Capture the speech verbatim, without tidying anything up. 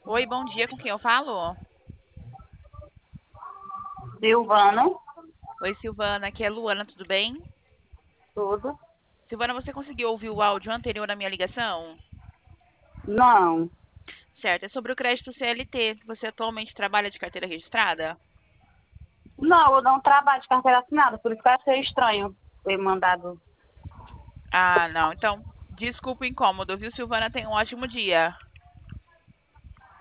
Oi, bom dia, com quem eu falo? Silvana, Oi, Silvana, aqui é Luana, tudo bem? tudo? Silvana, você conseguiu ouvir o áudio anterior à minha ligação? Não, Certo, é sobre o crédito C L T. Você atualmente trabalha de carteira registrada? não, eu não trabalho de carteira assinada, por isso que eu achei estranho ter mandado. Ah, não, então, desculpa o incômodo, viu, Silvana? Tenha um ótimo dia.